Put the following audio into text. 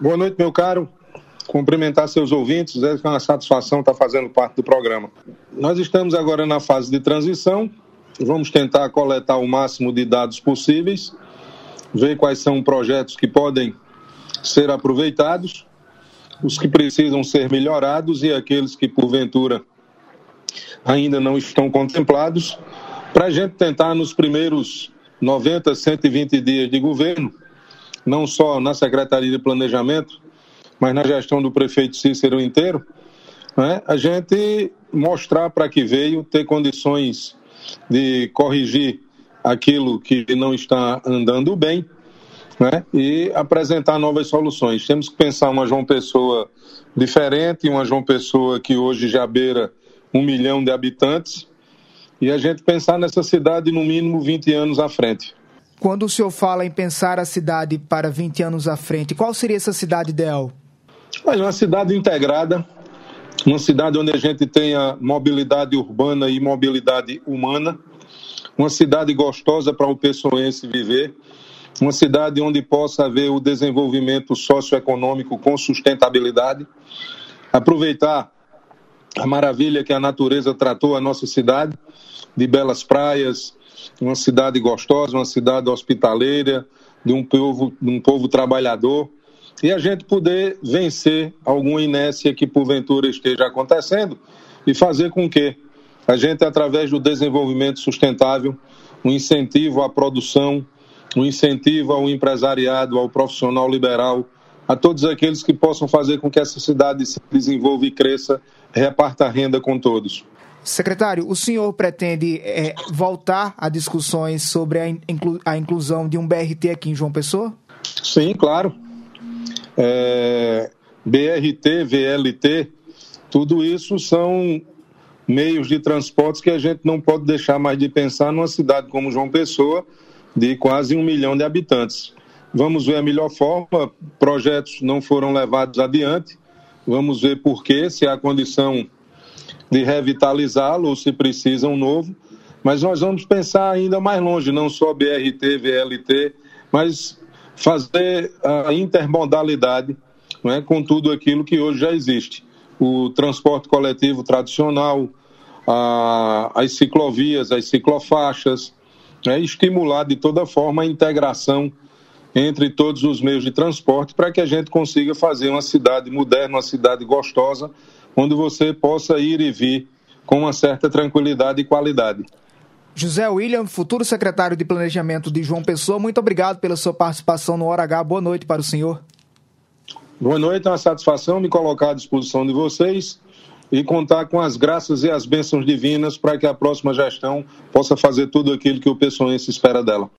Boa noite, meu caro. Cumprimentar seus ouvintes, dizer que é uma satisfação estar fazendo parte do programa. Nós estamos agora na fase de transição, vamos tentar coletar o máximo de dados possíveis, ver quais são projetos que podem ser aproveitados, os que precisam ser melhorados e aqueles que, porventura, ainda não estão contemplados, para a gente tentar, nos primeiros 90, 120 dias de governo, não só na Secretaria de Planejamento, mas na gestão do prefeito Cícero inteiro, né, a gente mostrar para que veio, ter condições de corrigir aquilo que não está andando bem, né, e apresentar novas soluções. Temos que pensar uma João Pessoa diferente, uma João Pessoa que hoje já beira 1 milhão de habitantes, e a gente pensar nessa cidade no mínimo 20 anos à frente. Quando o senhor fala em pensar a cidade para 20 anos à frente, qual seria essa cidade ideal? Olha, uma cidade integrada, uma cidade onde a gente tenha mobilidade urbana e mobilidade humana, uma cidade gostosa para o pessoense viver, uma cidade onde possa haver o desenvolvimento socioeconômico com sustentabilidade, aproveitar a maravilha que a natureza tratou a nossa cidade, de belas praias, uma cidade gostosa, uma cidade hospitaleira, de um povo trabalhador, e a gente poder vencer alguma inércia que porventura esteja acontecendo e fazer com que a gente, através do desenvolvimento sustentável, um incentivo à produção, um incentivo ao empresariado, ao profissional liberal, a todos aqueles que possam fazer com que essa cidade se desenvolva e cresça, reparta a renda com todos. Secretário, o senhor pretende voltar a discussões sobre a inclusão de um BRT aqui em João Pessoa? Sim, claro. BRT, VLT, tudo isso são meios de transportes que a gente não pode deixar mais de pensar numa cidade como João Pessoa, de quase 1 milhão de habitantes. Vamos ver a melhor forma, projetos não foram levados adiante, vamos ver por quê, se há condição de revitalizá-lo ou se precisa um novo, mas nós vamos pensar ainda mais longe, não só BRT, VLT, mas fazer a intermodalidade, né, com tudo aquilo que hoje já existe. O transporte coletivo tradicional, as ciclovias, as ciclofaixas, né, estimular de toda forma a integração entre todos os meios de transporte para que a gente consiga fazer uma cidade moderna, uma cidade gostosa, onde você possa ir e vir com uma certa tranquilidade e qualidade. José William, futuro secretário de Planejamento de João Pessoa, muito obrigado pela sua participação no Hora H. Boa noite para o senhor. Boa noite, é uma satisfação me colocar à disposição de vocês e contar com as graças e as bênçãos divinas para que a próxima gestão possa fazer tudo aquilo que o pessoense espera dela.